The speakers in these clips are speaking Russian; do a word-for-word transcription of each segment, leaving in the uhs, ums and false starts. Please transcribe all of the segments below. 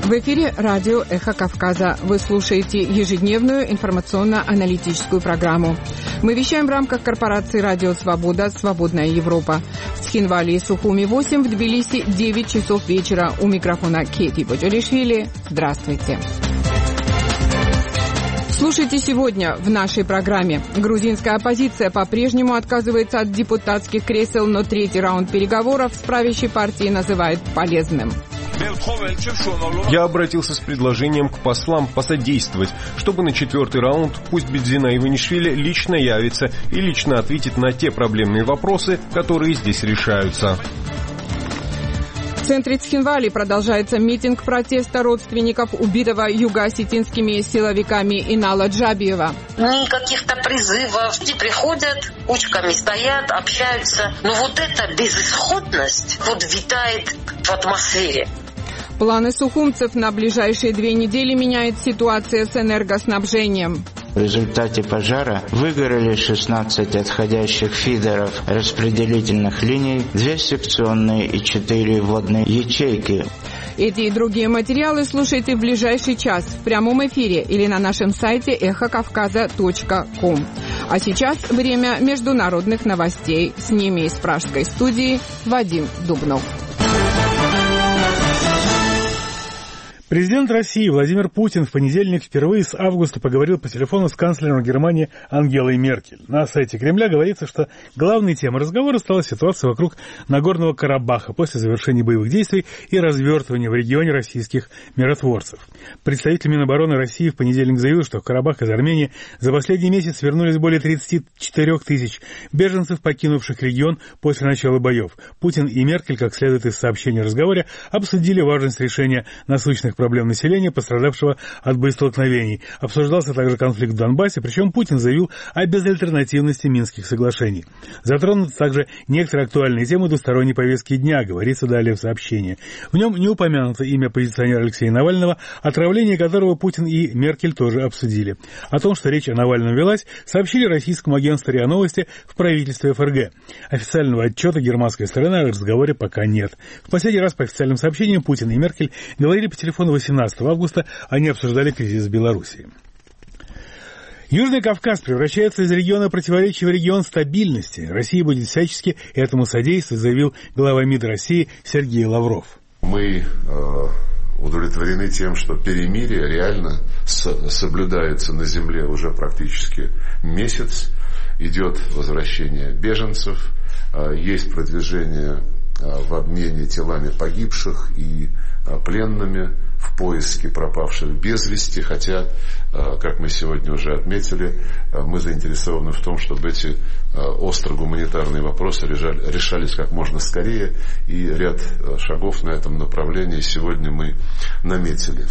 В эфире радио «Эхо Кавказа». Вы слушаете ежедневную информационно-аналитическую программу. Мы вещаем в рамках корпорации «Радио Свобода. Свободная Европа». В Цхинвале и Сухуми восемь, в Тбилиси девять часов вечера. У микрофона Кети Боджолишвили. Здравствуйте. Слушайте сегодня в нашей программе. Грузинская оппозиция по-прежнему отказывается от депутатских кресел, но третий раунд переговоров с правящей партией называют полезным. Я обратился с предложением к послам посодействовать, чтобы на четвертый раунд пусть Бедзина Иванишвили лично явится и лично ответит на те проблемные вопросы, которые здесь решаются. В центре Цхинвали продолжается митинг протеста родственников убитого юго-осетинскими силовиками Инала Джабиева. Никаких-то призывов, не приходят, кучками стоят, общаются. Но вот эта безысходность вот витает в атмосфере. Планы сухумцев на ближайшие две недели меняет ситуация с энергоснабжением. В результате пожара выгорели шестнадцать отходящих фидеров распределительных линий, две секционные и четыре водные ячейки. Эти и другие материалы слушайте в ближайший час в прямом эфире или на нашем сайте эхо кавказа точка ком. А сейчас время международных новостей. С ними из пражской студии Вадим Дубнов. Президент России Владимир Путин в понедельник впервые с августа поговорил по телефону с канцлером Германии Ангелой Меркель. На сайте Кремля говорится, что главной темой разговора стала ситуация вокруг Нагорного Карабаха после завершения боевых действий и развертывания в регионе российских миротворцев. Представитель Минобороны России в понедельник заявил, что в Карабах из Армении за последний месяц вернулись более тридцать четыре тысячи беженцев, покинувших регион после начала боев. Путин и Меркель, как следует из сообщения о разговоре, обсудили важность решения насущных проблем населения, пострадавшего от боестолкновений. Обсуждался также конфликт в Донбассе, причем Путин заявил о безальтернативности Минских соглашений. Затронуты также некоторые актуальные темы двусторонней повестки дня, говорится далее в сообщении. В нем не упомянуто имя оппозиционера Алексея Навального, отравление которого Путин и Меркель тоже обсудили. О том, что речь о Навальном велась, сообщили российскому агентству РИА Новости в правительстве ФРГ. Официального отчета германской стороны о разговоре пока нет. В последний раз по официальным сообщениям Путин и Меркель говорили по телефону восемнадцатого августа, они обсуждали кризис в Беларуси. Южный Кавказ превращается из региона противоречий в регион стабильности. Россия будет всячески этому содействовать, заявил глава МИД России Сергей Лавров. Мы э, удовлетворены тем, что перемирие реально с, соблюдается на земле уже практически месяц. Идет возвращение беженцев, э, есть продвижение э, в обмене телами погибших и э, пленными, в поиске пропавших без вести, хотя, как мы сегодня уже отметили, мы заинтересованы в том, чтобы эти остро гуманитарные вопросы решались как можно скорее, и ряд шагов на этом направлении сегодня мы наметили.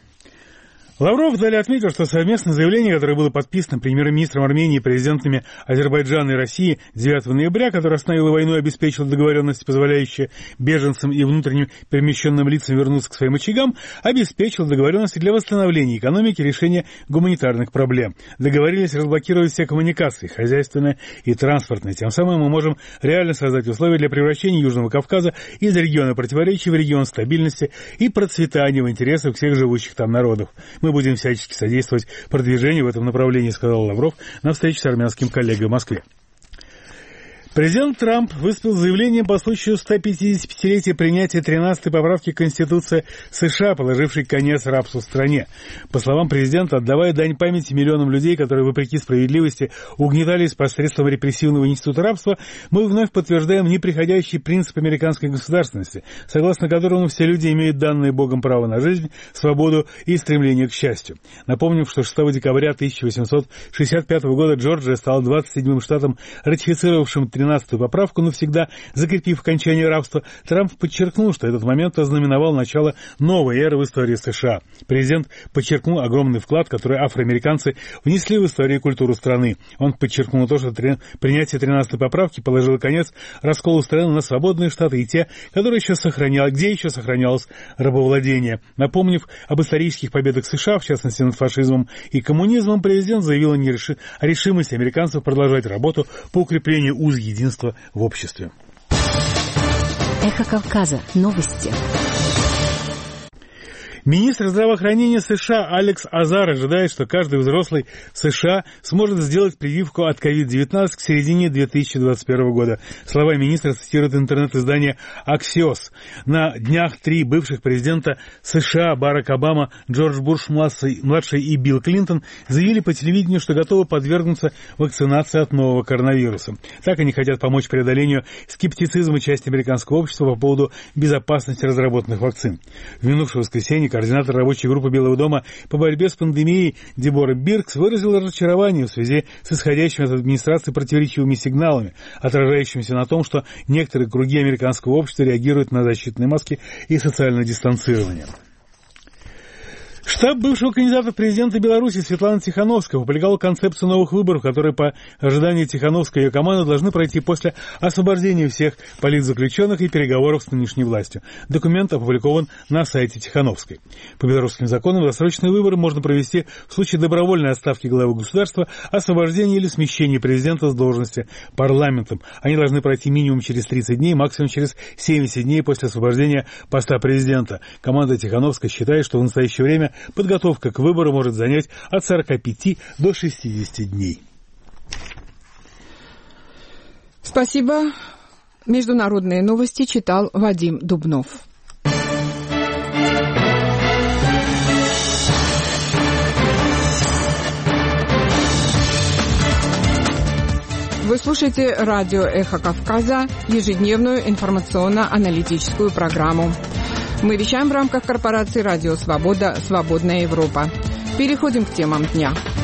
Лавров далее отметил, что совместное заявление, которое было подписано премьер-министром Армении и президентами Азербайджана и России девятого ноября, которое остановило войну и обеспечило договоренности, позволяющие беженцам и внутренним перемещенным лицам вернуться к своим очагам, обеспечило договоренности для восстановления экономики и решения гуманитарных проблем. Договорились разблокировать все коммуникации, хозяйственные и транспортные. Тем самым мы можем реально создать условия для превращения Южного Кавказа из региона противоречий в регион стабильности и процветания в интересах всех живущих там народов. Мы будем всячески содействовать продвижению в этом направлении, сказал Лавров на встрече с армянским коллегой в Москве. Президент Трамп выступил с заявлением по случаю сто пятидесятипятилетия принятия тринадцатой поправки Конституции США, положившей конец рабству в стране. По словам президента, отдавая дань памяти миллионам людей, которые, вопреки справедливости, угнетались посредством репрессивного института рабства, мы вновь подтверждаем неприходящий принцип американской государственности, согласно которому все люди имеют данное Богом право на жизнь, свободу и стремление к счастью. Напомним, что шестого декабря тысяча восемьсот шестьдесят пятого года Джорджия стала двадцать седьмым штатом, ратифицировавшим тринадцатую поправку, навсегда закрепив окончание рабства. Трамп подчеркнул, что этот момент ознаменовал начало новой эры в истории США. Президент подчеркнул огромный вклад, который афроамериканцы внесли в историю и культуру страны. Он подчеркнул то, что принятие тринадцатой поправки положило конец расколу страны на свободные штаты и те, которые еще сохранял, где еще сохранялось рабовладение. Напомнив об исторических победах США, в частности над фашизмом и коммунизмом, президент заявил о, нереши... о решимости американцев продолжать работу по укреплению уз единства в обществе. Эхо Кавказа. Новости. Министр здравоохранения США Алекс Азар ожидает, что каждый взрослый в США сможет сделать прививку от ковид девятнадцать к середине две тысячи двадцать первого года. Слова министра цитирует интернет-издание Axios. На днях три бывших президента США Барак Обама, Джордж Буш-младший и Билл Клинтон заявили по телевидению, что готовы подвергнуться вакцинации от нового коронавируса. Так они хотят помочь преодолению скептицизма части американского общества по поводу безопасности разработанных вакцин. В минувшее воскресенье координатор рабочей группы Белого дома по борьбе с пандемией Дебора Биркс выразила разочарование в связи с исходящими от администрации противоречивыми сигналами, отражающимися на том, что некоторые круги американского общества реагируют на защитные маски и социальное дистанцирование. Штаб бывшего кандидата в президенты Беларуси Светланы Тихановской опубликовал концепцию новых выборов, которые по ожиданию Тихановской и ее команды должны пройти после освобождения всех политзаключенных и переговоров с нынешней властью. Документ опубликован на сайте Тихановской. По белорусским законам досрочные выборы можно провести в случае добровольной отставки главы государства, освобождения или смещения президента с должности парламентом. Они должны пройти минимум через тридцать дней, максимум через семьдесят дней после освобождения поста президента. Команда Тихановской считает, что в настоящее время подготовка к выбору может занять от сорока пяти до шестидесяти дней. Спасибо. Международные новости читал Вадим Дубнов. Вы слушаете радио «Эхо Кавказа», ежедневную информационно-аналитическую программу. Мы вещаем в рамках корпорации «Радио Свобода. Свободная Европа». Переходим к темам дня.